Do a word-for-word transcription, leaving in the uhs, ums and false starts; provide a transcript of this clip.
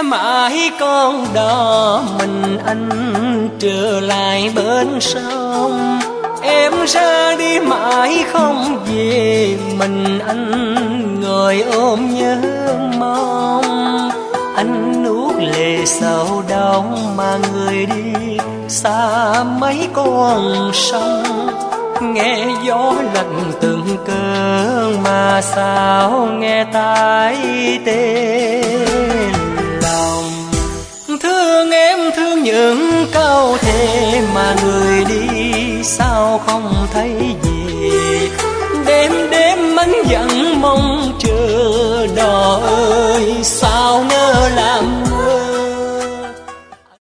mãi con đò mình anh trở lại bên sông. Em ra đi mãi không về, mình anh ngồi ôm nhớ mong. Anh nuốt lệ sầu đau mà người đi xa mấy con sông. Nghe gió lạnh từng cơn mà sao nghe tai tê lòng. Thương em thương những câu thề mà người